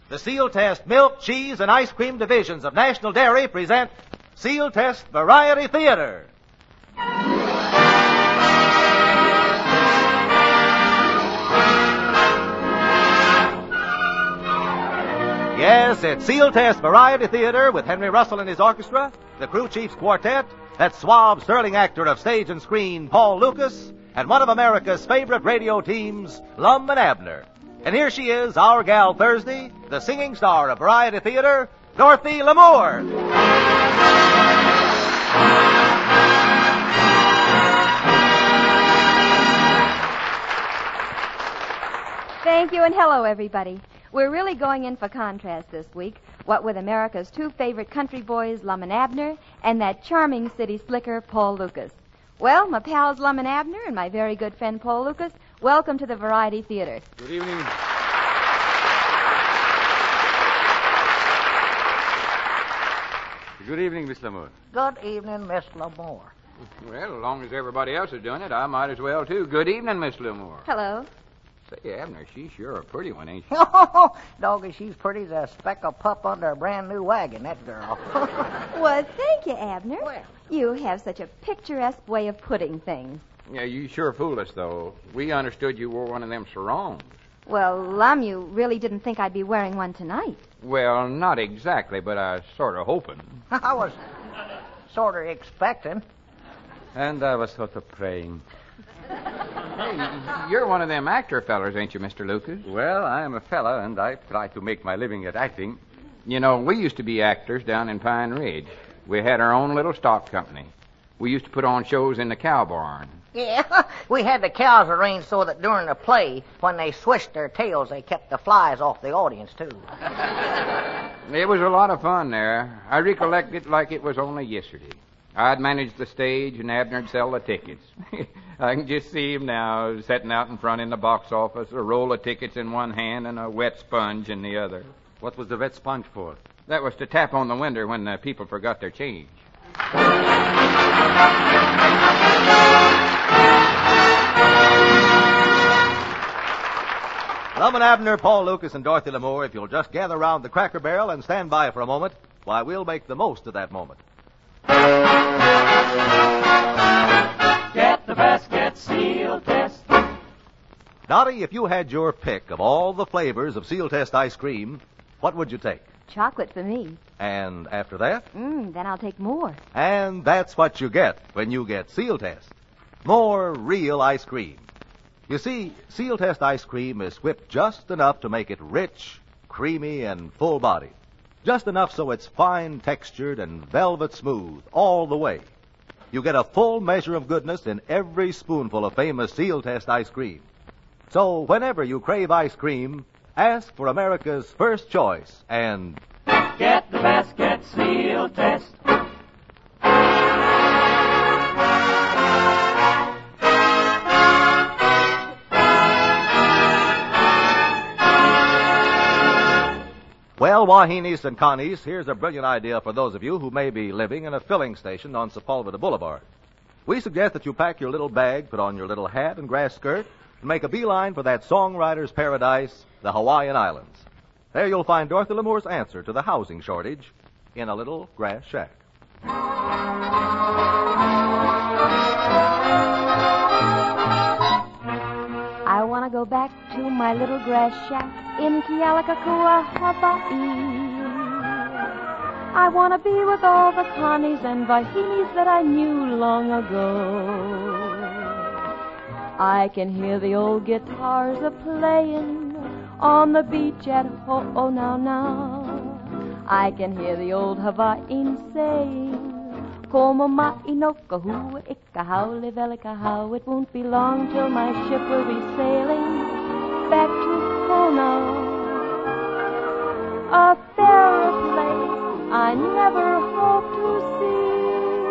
The Seal Test Milk, Cheese, and Ice Cream divisions of National Dairy present Seal Test Variety Theater. Yes, it's Seal Test Variety Theater with Henry Russell and his orchestra, the Crew Chiefs Quartet, that suave, sterling actor of stage and screen, Paul Lucas, and one of America's favorite radio teams, Lum and Abner. And here she is, our gal Thursday, the singing star of Variety Theater, Dorothy Lamour. Thank you, and hello, everybody. We're really going in for contrast this week, what with America's two favorite country boys, Lum and Abner, and that charming city slicker, Paul Lucas. Well, my pals Lum and Abner and my very good friend Paul Lucas, welcome to the Variety Theater. Good evening. Good evening, Miss Lamour. Good evening, Miss Lamour. Well, as long as everybody else is doing it, I might as well, too. Good evening, Miss Lamour. Hello. Say, Abner, she's sure a pretty one, ain't she? Doggy, she's pretty as a speck of pup under a brand new wagon, that girl. Well, thank you, Abner. Well. You have such a picturesque way of putting things. Yeah, you sure fooled us, though. We understood you wore one of them sarongs. Well, Lum, you really didn't think I'd be wearing one tonight. Well, not exactly, but I was sort of hoping. I was sort of expecting. And I was sort of praying. Hey, you're one of them actor fellers, ain't you, Mr. Lucas? Well, I am a fella, and I try to make my living at acting. You know, we used to be actors down in Pine Ridge. We had our own little stock company. We used to put on shows in the cow barn. Yeah, we had the cows arranged so that during the play, when they swished their tails, they kept the flies off the audience, too. It was a lot of fun there. I recollect it like it was only yesterday. I'd manage the stage, and Abner'd sell the tickets. I can just see him now, sitting out in front in the box office, a roll of tickets in one hand and a wet sponge in the other. What was the wet sponge for? That was to tap on the window when the people forgot their change. Lum and Abner, Paul Lucas, and Dorothy Lamour, if you'll just gather round the Cracker Barrel and stand by for a moment, why, we'll make the most of that moment. Get the best, get Seal Test. Dottie, if you had your pick of all the flavors of Seal Test ice cream, what would you take? Chocolate for me. And after that? Then I'll take more. And that's what you get when you get Seal Test. More real ice cream. You see, Seal Test ice cream is whipped just enough to make it rich, creamy, and full-bodied. Just enough so it's fine-textured and velvet smooth all the way. You get a full measure of goodness in every spoonful of famous Seal Test ice cream. So whenever you crave ice cream, ask for America's first choice and Get the best, get Seal Test. Well, Wahinis and Connies, here's a brilliant idea for those of you who may be living in a filling station on Sepulveda Boulevard. We suggest that you pack your little bag, put on your little hat and grass skirt, and make a beeline for that songwriter's paradise, the Hawaiian Islands. There you'll find Dorothy Lamour's answer to the housing shortage in a little grass shack. I want to go back to my little grass shack in Kealakekua, Hawaii. I want to be with all the Connies and Vahinis that I knew long ago. I can hear the old guitars a-playing on the beach at Ho'onau. I can hear the old Hawaiian saying, Como ma'inoka hua ika haole velika how. It won't be long till my ship will be sailing back to Kona. A fairer place I never hope to see.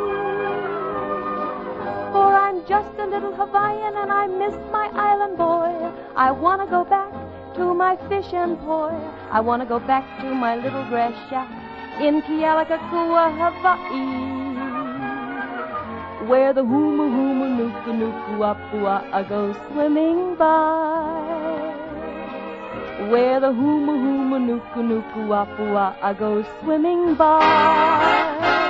For I'm just a little Hawaiian and I miss my island boy. I want to go back to my fish and poi. I want to go back to my little grass shack in Kealakekua, Hawaii, where the huma huma nuku nuku apua go swimming by. where the hooma nuku nuku wapua goes swimming by.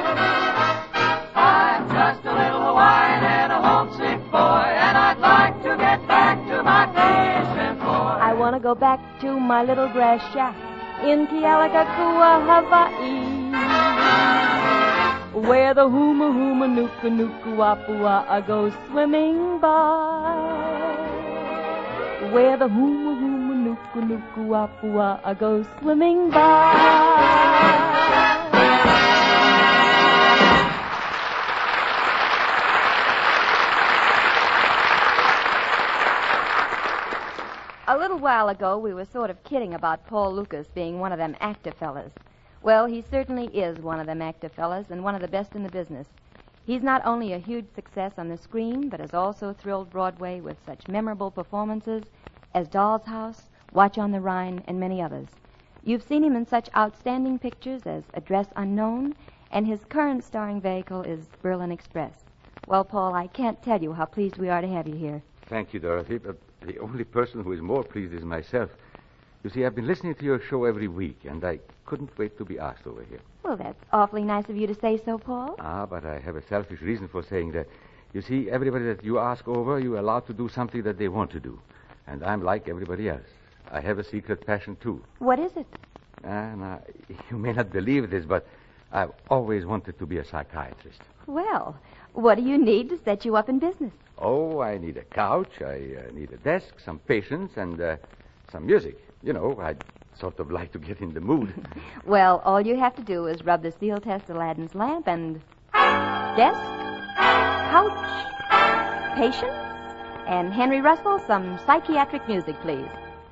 I'm just a little Hawaiian and a homesick boy, and I'd like to get back to my fishing boy. I want to go back to my little grass shack in Kealakekua, Hawaii, where the hooma nuku nuku wapua goes swimming by, where the hooma nuku nuku wapua goes swimming by. A little while ago, we were sort of kidding about Paul Lucas being one of them actor fellas. Well, he certainly is one of them actor fellas and one of the best in the business. He's not only a huge success on the screen, but has also thrilled Broadway with such memorable performances as Doll's House, Watch on the Rhine, and many others. You've seen him in such outstanding pictures as Address Unknown, and his current starring vehicle is Berlin Express. Well, Paul, I can't tell you how pleased we are to have you here. Thank you, Dorothy, but the only person who is more pleased is myself. You see, I've been listening to your show every week, and I couldn't wait to be asked over here. Well, that's awfully nice of you to say so, Paul. But I have a selfish reason for saying that. You see, everybody that you ask over, you're allowed to do something that they want to do. And I'm like everybody else. I have a secret passion, too. What is it? Now, you may not believe this, but I've always wanted to be a psychiatrist. Well, what do you need to set you up in business? Oh, I need a couch, I need a desk, some patience, and some music. You know, I'd sort of like to get in the mood. Well, all you have to do is rub the seal test Aladdin's lamp and desk, couch, patience, and Henry Russell, some psychiatric music, please.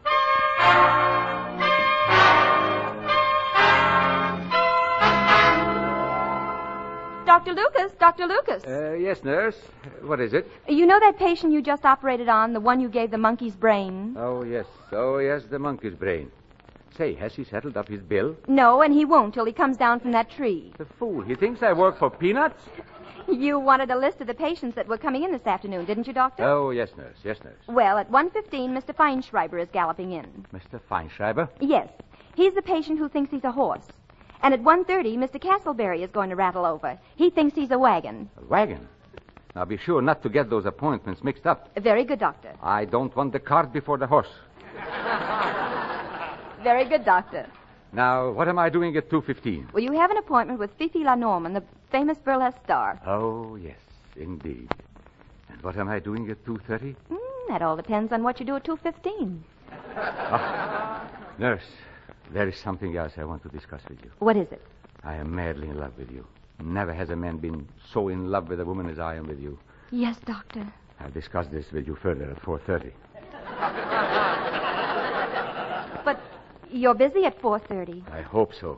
Dr. Lucas, Dr. Lucas. Yes, nurse. What is it? You know that patient you just operated on, the one you gave the monkey's brain? Oh, yes, the monkey's brain. Say, has he settled up his bill? No, and he won't till he comes down from that tree. The fool. He thinks I work for peanuts? You wanted a list of the patients that were coming in this afternoon, didn't you, Doctor? Oh, yes, nurse. Well, at 1:15, Mr. Feinschreiber is galloping in. Mr. Feinschreiber? Yes. He's the patient who thinks he's a horse. And at 1:30, Mr. Castleberry is going to rattle over. He thinks he's a wagon. A wagon? Now, be sure not to get those appointments mixed up. Very good, Doctor. I don't want the cart before the horse. Very good, Doctor. Now, what am I doing at 2:15? Well, you have an appointment with Fifi La Norman, the famous burlesque star. Oh, yes, indeed. And what am I doing at 2:30? That all depends on what you do at 2:15. Nurse, there is something else I want to discuss with you. What is it? I am madly in love with you. Never has a man been so in love with a woman as I am with you. Yes, Doctor. I'll discuss this with you further at 4:30. But you're busy at 4:30. I hope so.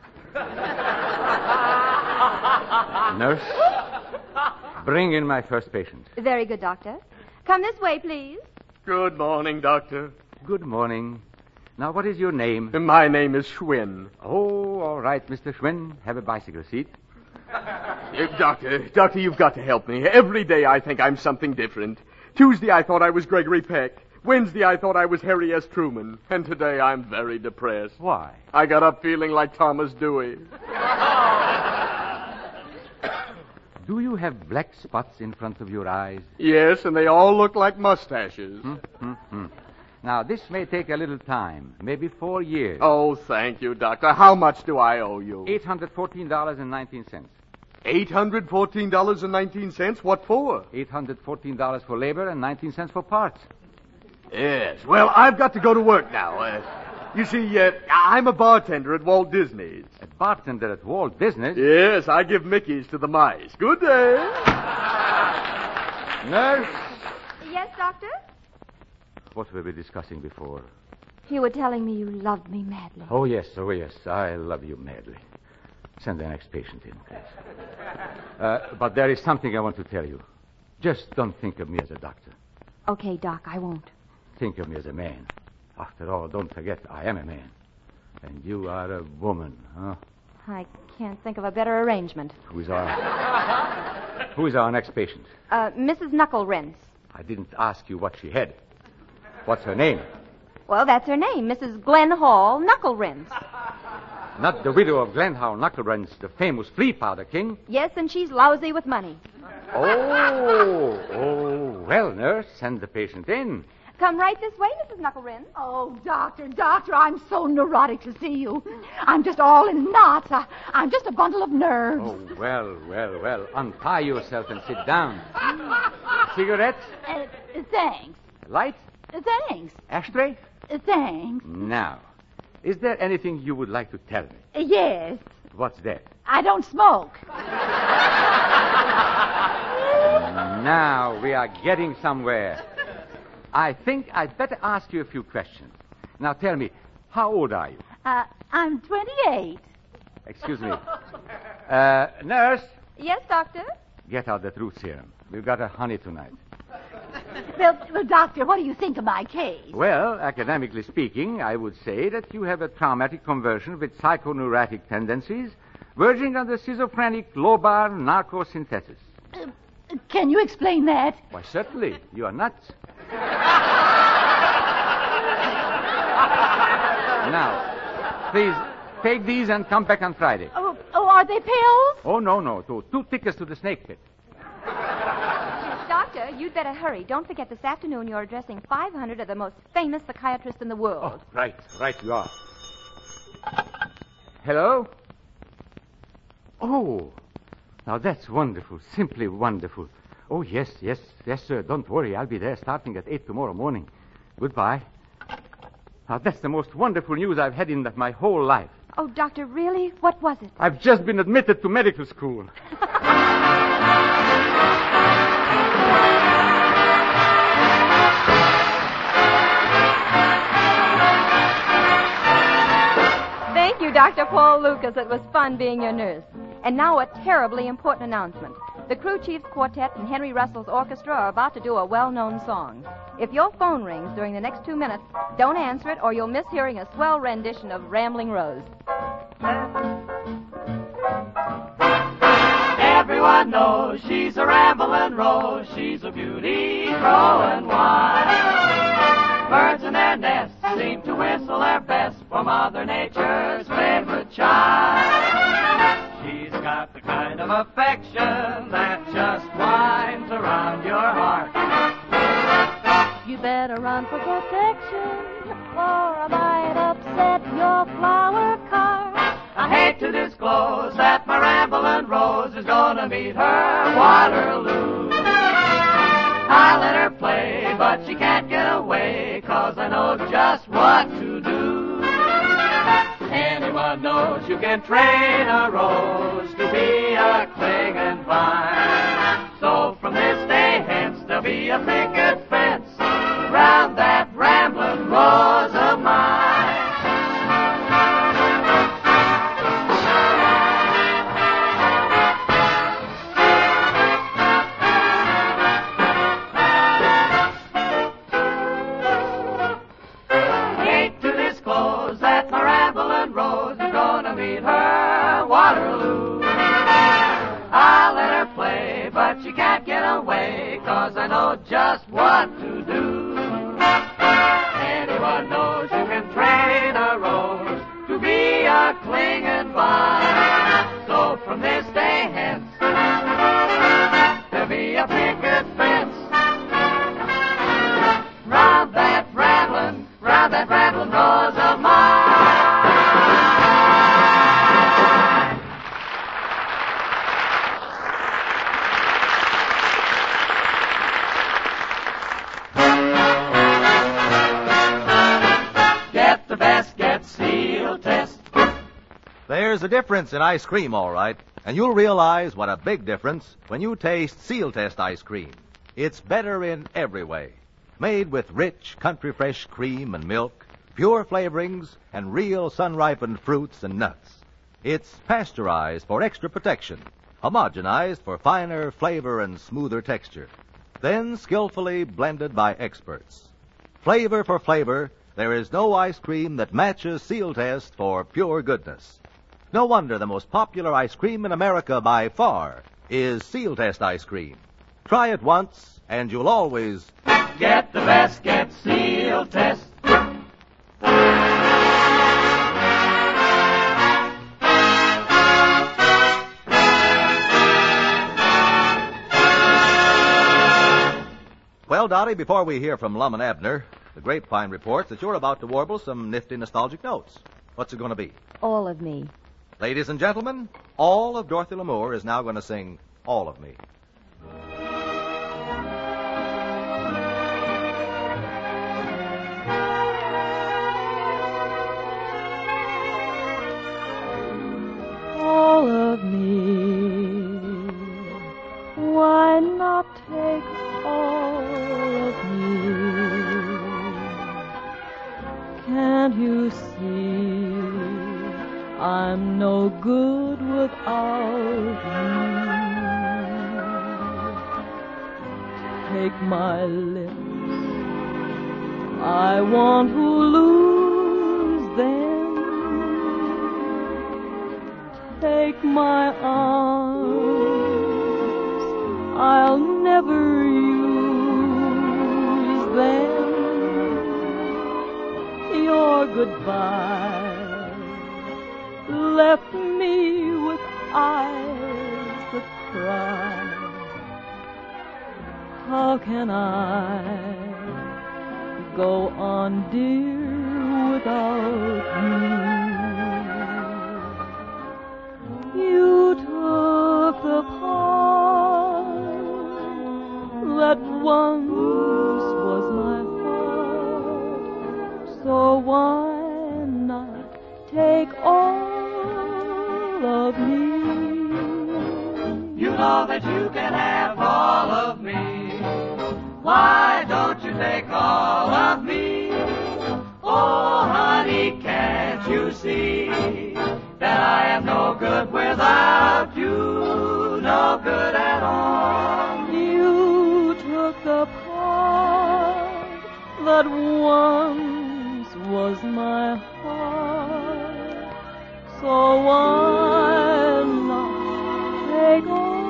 Nurse, bring in my first patient. Very good, Doctor. Come this way, please. Good morning, Doctor. Good morning. Now, what is your name? My name is Schwinn. Oh, all right, Mr. Schwinn. Have a bicycle seat. Doctor, you've got to help me. Every day I think I'm something different. Tuesday I thought I was Gregory Peck. Wednesday I thought I was Harry S. Truman. And today I'm very depressed. Why? I got up feeling like Thomas Dewey. Do you have black spots in front of your eyes? Yes, and they all look like mustaches. Now, this may take a little time, maybe 4 years. Oh, thank you, Doctor. How much do I owe you? $814.19. $814.19? What for? $814 for labor and 19 cents for parts. Yes. Well, I've got to go to work now. You see, I'm a bartender at Walt Disney's. A bartender at Walt Disney? Yes, I give Mickeys to the mice. Good day. Nurse? Yes, Doctor? What were we discussing before? You were telling me you loved me madly. Oh, yes. I love you madly. Send the next patient in, please. But there is something I want to tell you. Just don't think of me as a doctor. Okay, Doc, I won't. Think of me as a man. After all, don't forget, I am a man. And you are a woman, huh? I can't think of a better arrangement. Who is our next patient? Mrs. Knuckle Rents. I didn't ask you what she had. What's her name? Well, that's her name, Mrs. Glenn Hall Knuckle-Rinse. Not the widow of Glen Hall Knuckle-Rinse, the famous flea powder king. Yes, and she's lousy with money. Oh, well, nurse, send the patient in. Come right this way, Mrs. Knuckle-Rinse. Oh, doctor, I'm so neurotic to see you. I'm just all in knots. I'm just a bundle of nerves. Oh, well. Untie yourself and sit down. Cigarettes? Thanks. Light? Thanks. Ashtray? Thanks. Now, is there anything you would like to tell me? Yes. What's that? I don't smoke. Now we are getting somewhere. I think I'd better ask you a few questions. Now tell me, how old are you? I'm 28. Excuse me. Nurse, Yes, doctor? get out the truth serum. We've got a honey tonight. Well, doctor, what do you think of my case? Well, academically speaking, I would say that you have a traumatic conversion with psychoneurotic tendencies verging on the schizophrenic lobar narcosynthesis. Can you explain that? Why, certainly. You are nuts. Now, please, take these and come back on Friday. Oh, are they pills? Oh, no. Two tickets to the snake pit. Doctor, you'd better hurry. Don't forget this afternoon you're addressing 500 of the most famous psychiatrists in the world. Oh, right you are. Hello? Oh, now that's wonderful, simply wonderful. Oh, yes, sir. Don't worry, I'll be there starting at 8 tomorrow morning. Goodbye. Now, that's the most wonderful news I've had in my whole life. Oh, doctor, really? What was it? I've just been admitted to medical school. Thank you, Dr. Paul Lucas. It was fun being your nurse. And now a terribly important announcement. The Crew Chiefs Quartet and Henry Russell's orchestra are about to do a well-known song. If your phone rings during the next 2 minutes, don't answer it or you'll miss hearing a swell rendition of Rambling Rose. Everyone knows she's a rambling rose. She's a beauty growing wild. Birds in their nests seem to whistle their best for Mother Nature's favorite child. She's got the kind of affection that just winds around your heart. You better run for protection, or I might upset your flower cart. I hate to disclose that my rambling rose is gonna meet her Waterloo. I let her play, but she can't get away, 'cause I know just what to do. Anyone knows you can train a rose to be a clinging vine. So from this day hence, there'll be a picket fence around that rambling rose of mine. Hate to disclose that my rambling rose is gonna meet her Waterloo. I let her play, but she can't get away, 'cause I know just what to do. Anyone knows you can train a rose to be a clinging vine. So from this day hence, there'll be a picket fence round that rambling rose of mine. Get the best, get Seal Test. There's a difference in ice cream, all right. And you'll realize what a big difference when you taste Seal Test ice cream. It's better in every way. Made with rich, country-fresh cream and milk, pure flavorings, and real sun-ripened fruits and nuts. It's pasteurized for extra protection, homogenized for finer flavor and smoother texture, then skillfully blended by experts. Flavor for flavor, there is no ice cream that matches Seal Test for pure goodness. No wonder the most popular ice cream in America by far is Seal Test ice cream. Try it once, and you'll always Get the best, get Seal Test. Dottie, before we hear from Lum and Abner, the grapevine reports that you're about to warble some nifty nostalgic notes. What's it going to be? All of me. Ladies and gentlemen, all of Dorothy Lamour is now going to sing All of Me. All of me. Why not take all of me? Can't you see I'm no good without you? Take my lips, I want to lose them. Take my arms, I'll never use them. Your goodbye left me with eyes that cry. How can I go on, dear, without you? You took the part that once was my heart, so why not take all of me? You know that you can have all of me. Why don't you take all of me? Oh, honey, can't you see that I am no good without you? No good at all. You took the part that once was my heart, so why not take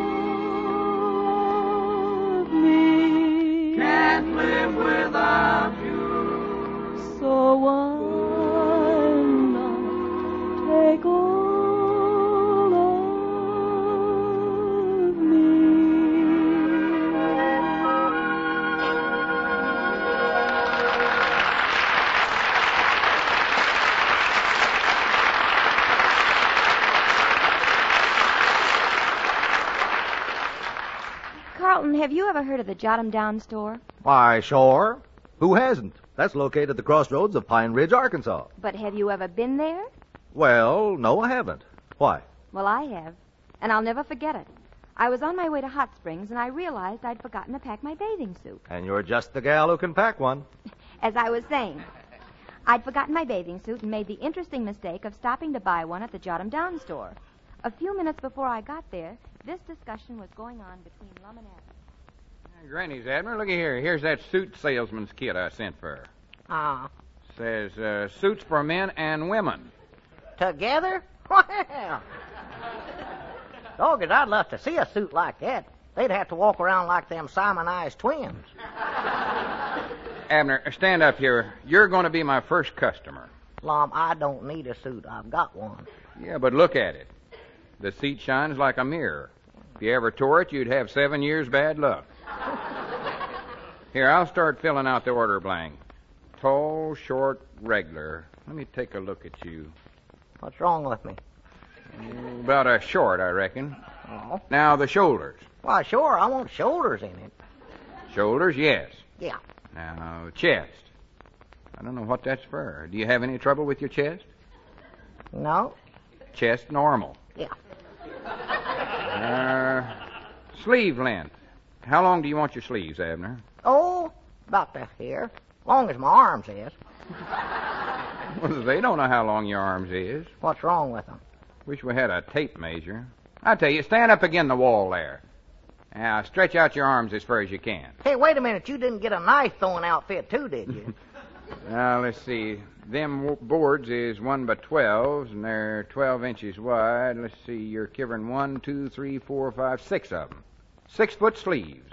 all of me? Can't live without you. So why not take all of me? Carlton, have you ever heard of the Jot 'em Down store? Why, sure. Who hasn't? That's located at the crossroads of Pine Ridge, Arkansas. But have you ever been there? Well, no, I haven't. Why? Well, I have, and I'll never forget it. I was on my way to Hot Springs, and I realized I'd forgotten to pack my bathing suit. And you're just the gal who can pack one. As I was saying, I'd forgotten my bathing suit and made the interesting mistake of stopping to buy one at the Jot 'em Down store. A few minutes before I got there, this discussion was going on between Lum and Abner. Granny's, Abner, looky here. Here's that suit salesman's kit I sent for her. Says suits for men and women. Together? Well, doggone, I'd love to see a suit like that. They'd have to walk around like them Simonized twins. Abner, stand up here. You're going to be my first customer. Lum, I don't need a suit. I've got one. Yeah, but look at it. The seat shines like a mirror. If you ever tore it, you'd have 7 years bad luck. Here, I'll start filling out the order blank. Tall, short, regular. Let me take a look at you. What's wrong with me? About a short, I reckon. Oh. Now, the shoulders. Why, sure, I want shoulders in it. Shoulders, yes. Yeah. Now, chest. I don't know what that's for. Do you have any trouble with your chest? No? Chest normal. Yeah. Sleeve length. How long do you want your sleeves, Abner? Oh, about to here. Long as my arms is. Well, they don't know how long your arms is. What's wrong with them? Wish we had a tape measure. I tell you, stand up against the wall there. Now, stretch out your arms as far as you can. Hey, wait a minute. You didn't get a knife throwing outfit, too, did you? Now, let's see. Them boards is 1 by 12s, and they're 12 inches wide. Let's see. You're covering 1, 2, 3, 4, 5, 6 of them. 6-foot sleeves.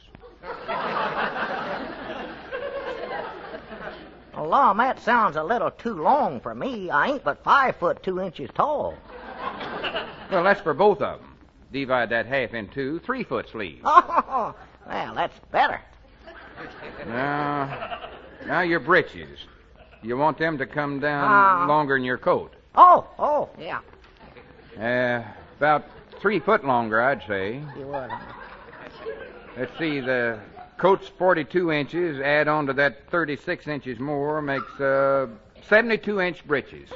Well, Lum, that sounds a little too long for me. I ain't but 5 foot 2 inches tall. Well, that's for both of them. Divide that half in two, 3-foot sleeves. Oh, well, that's better. Now your breeches. You want them to come down longer than your coat. Oh, yeah. About 3 foot longer, I'd say. You would. Let's see, the coat's 42 inches. Add on to that 36 inches more makes 72-inch breeches.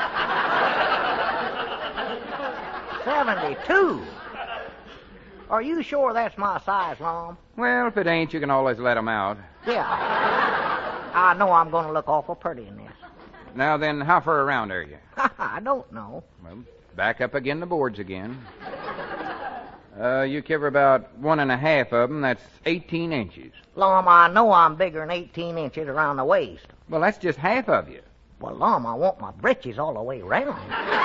72? Are you sure that's my size, Lom? Well, if it ain't, you can always let 'em out. Yeah. I know I'm going to look awful pretty in this. Now then, how far around are you? I don't know. Well, back up again the boards again. You cover about 1.5 of them. That's 18 inches. Lom, I know I'm bigger than 18 inches around the waist. Well, that's just half of you. Well, Lom, I want my breeches all the way around.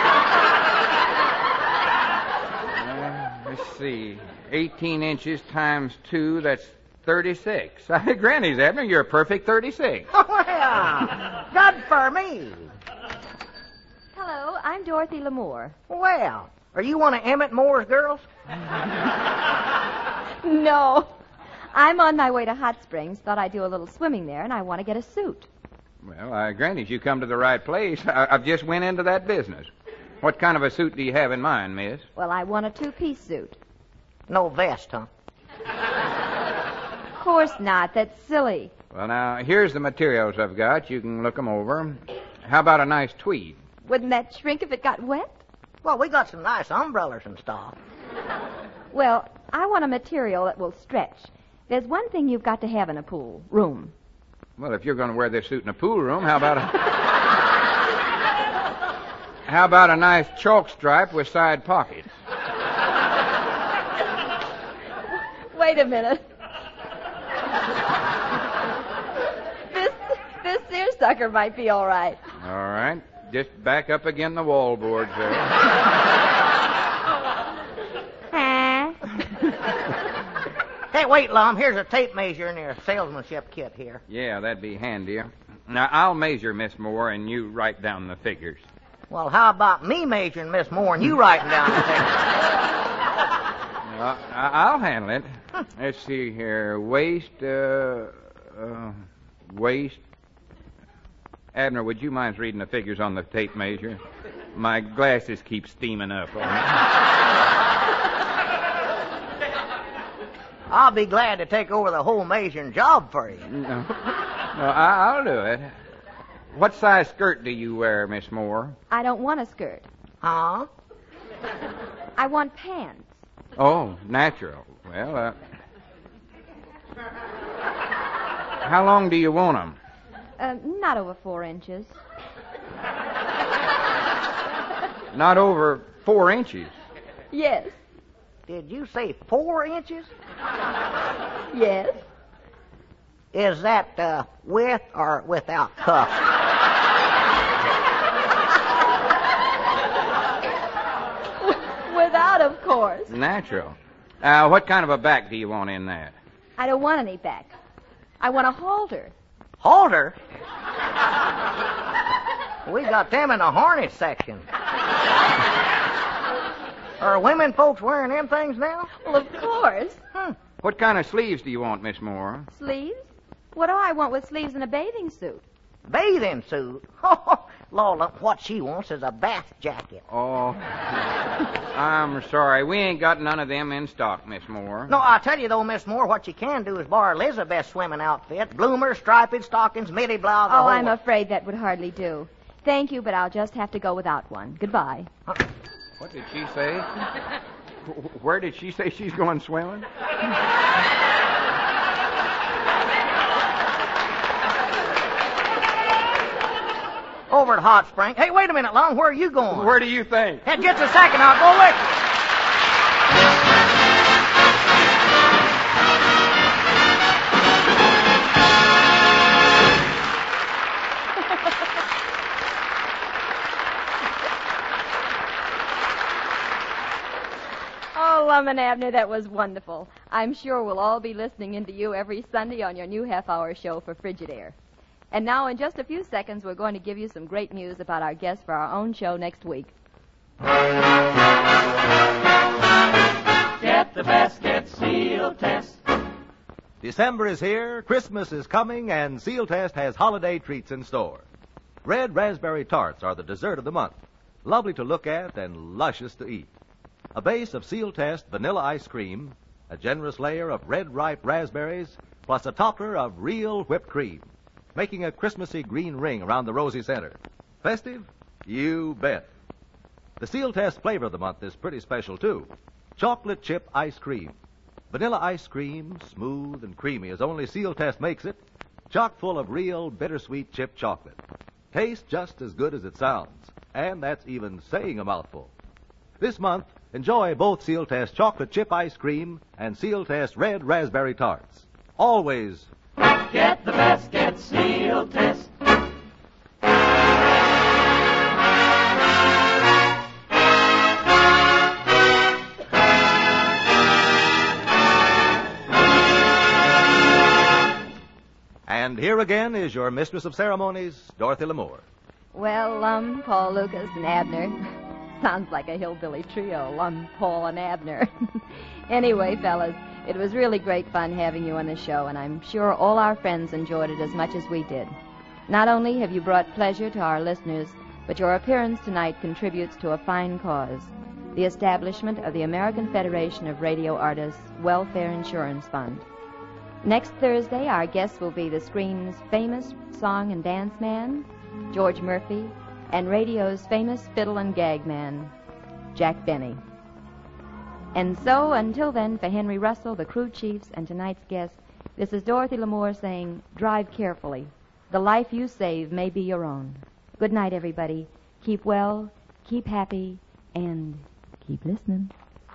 Let's see. 18 inches times 2, that's 36. Granny's, Abner, you're a perfect 36. Oh, yeah. Good for me. Hello, I'm Dorothy L'Amour. Well, are you one of Emmett Moore's girls? No. I'm on my way to Hot Springs. Thought I'd do a little swimming there, and I want to get a suit. Well, Granny's, you come to the right place. I've just went into that business. What kind of a suit do you have in mind, miss? Well, I want a 2-piece suit. No vest, huh? Of course not. That's silly. Well, now, here's the materials I've got. You can look them over. How about a nice tweed? Wouldn't that shrink if it got wet? Well, we got some nice umbrellas and stuff. Well, I want a material that will stretch. There's one thing you've got to have in a pool. Room. Well, if you're going to wear this suit in a pool room, how about a nice chalk stripe with side pockets? Wait a minute. This seersucker might be all right. All right. Just back up again the wall boards there. Hey, wait, Lom. Here's a tape measure in your salesmanship kit here. Yeah, that'd be handy. Now, I'll measure Miss Moore, and you write down the figures. Well, how about me measuring Miss Moore and you writing down the figures? I'll handle it. Let's see here. Waist. Abner, would you mind reading the figures on the tape measure? My glasses keep steaming up on me. I'll be glad to take over the whole measuring job for you. No, I'll do it. What size skirt do you wear, Miss Moore? I don't want a skirt. Huh? I want pants. Oh, natural. Well, how long do you want them? Not over 4 inches. Not over 4 inches? Yes. Did you say 4 inches? Yes. Is that with or without cuffs? Without, of course. Natural. What kind of a back do you want in that? I don't want any back. I want a halter. Halter? We got them in the harness section. Are women folks wearing them things now? Well, of course. What kind of sleeves do you want, Miss Moore? Sleeves? What do I want with sleeves in a bathing suit? Bathing suit? Lola, what she wants is a bath jacket. Oh, I'm sorry. We ain't got none of them in stock, Miss Moore. No, I tell you, though, Miss Moore, what you can do is borrow Elizabeth's swimming outfit. Bloomers, striped stockings, midi blouse. Oh, I'm afraid that would hardly do. Thank you, but I'll just have to go without one. Goodbye. What did she say? Where did she say she's going swimming? Over at Hot Spring. Hey, wait a minute, Long. Where are you going? Where do you think? Hey, just a second. I'll go with you. Oh, Lum and Abner, that was wonderful. I'm sure we'll all be listening in to you every Sunday on your new half-hour show for Frigidaire. And now, in just a few seconds, we're going to give you some great news about our guests for our own show next week. Get the best, get Seal Test. This December is here, Christmas is coming, and Seal Test has holiday treats in store. Red raspberry tarts are the dessert of the month. Lovely to look at and luscious to eat. A base of Seal Test vanilla ice cream, a generous layer of red ripe raspberries, plus a topper of real whipped cream, making a Christmassy green ring around the rosy center. Festive? You bet. The Seal Test flavor of the month is pretty special, too. Chocolate chip ice cream. Vanilla ice cream, smooth and creamy as only Seal Test makes it, chock full of real bittersweet chip chocolate. Tastes just as good as it sounds, and that's even saying a mouthful. This month, enjoy both Seal Test chocolate chip ice cream and Seal Test red raspberry tarts. Always Get the best, get Seal Test. And here again is your mistress of ceremonies, Dorothy Lamour. Well, Paul, Lucas, and Abner. Sounds like a hillbilly trio, Paul and Abner. Anyway, fellas, it was really great fun having you on the show, and I'm sure all our friends enjoyed it as much as we did. Not only have you brought pleasure to our listeners, but your appearance tonight contributes to a fine cause, the establishment of the American Federation of Radio Artists Welfare Insurance Fund. Next Thursday, our guest will be the screen's famous song and dance man, George Murphy, and radio's famous fiddle and gag man, Jack Benny. And so, until then, for Henry Russell, the crew chiefs, and tonight's guest, this is Dorothy Lamour saying, drive carefully. The life you save may be your own. Good night, everybody. Keep well, keep happy, and keep listening.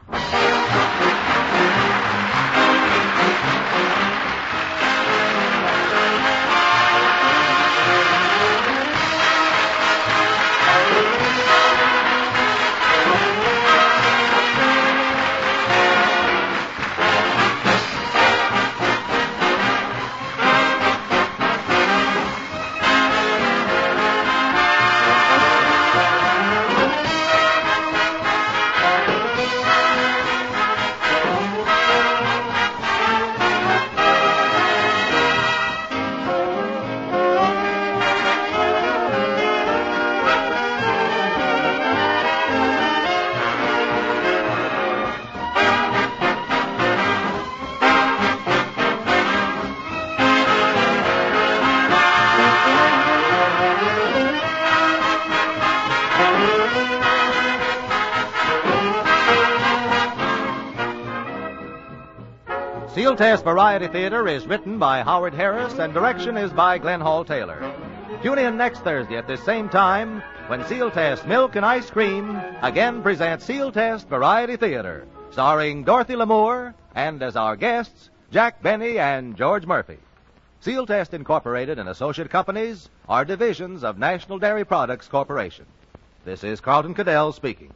Seal Test Variety Theater is written by Howard Harris and direction is by Glenn Hall Taylor. Tune in next Thursday at this same time when Seal Test Milk and Ice Cream again presents Seal Test Variety Theater, starring Dorothy Lamour and as our guests, Jack Benny and George Murphy. Seal Test Incorporated and associate companies are divisions of National Dairy Products Corporation. This is Carlton Cadell speaking.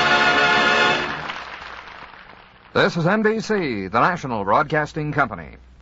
This is NBC, the national broadcasting company.